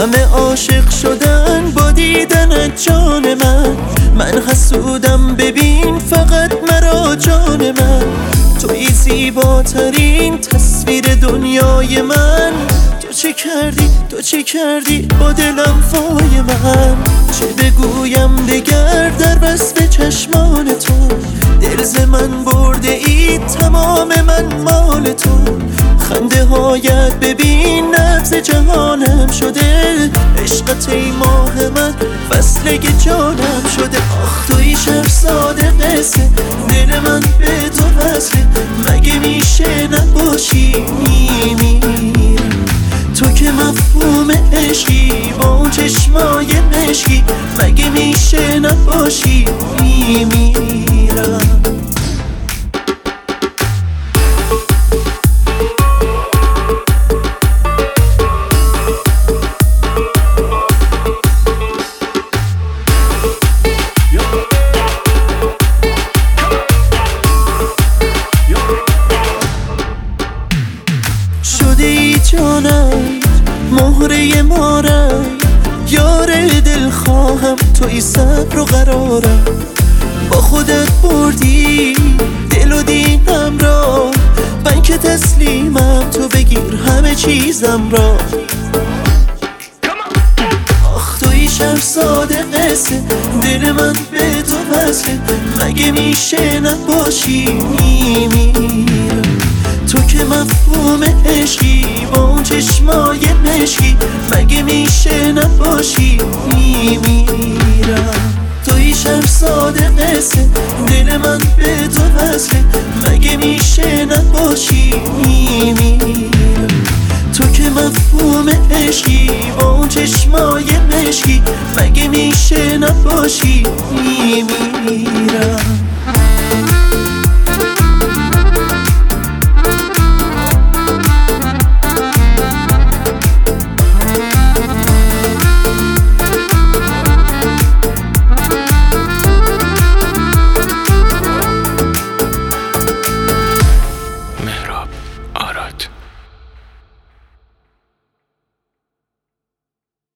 همه عاشق شدن با دیدنت جان من حسودم ببین فقط مرا جان من. توی زیباترین تصویر دنیای من. تو چه کردی با دلم فای من. چه بگویم دگر در وصف چشمان تو. دل ز من برده ای تمام من مال تو. خنده هایت ببین نبض جهانم شده. عشقت ای ماه من فصله جانم شده. آخ توی شهرزاد قصه دل من به تو وصله. مگه میشه نباشی میمیرم. تو که مفهوم عشقی با چشمای مشکی. مگه میشه نباشی میمیرم. شدی جانم مهره مارم. یار دل خواهم توی صبر و قرارم. با خودت بردی دل و دینم را. من که تسلیمم تو بگیر همه چیزم را. آخ توی شهرزاد قصه دل من به تو وصله. مگه میشه نباشی میمیرم. تو که مفهوم عشقی با چشمای مشکی. مگه میشه نباشی میمیرم. توی شهرزاد قصه دل من به تو وصله. مگه میشه نباشی میمیرم. تو که مفهوم عشقی با چشمای مشکی. مگه میشه نباشی میمیرم.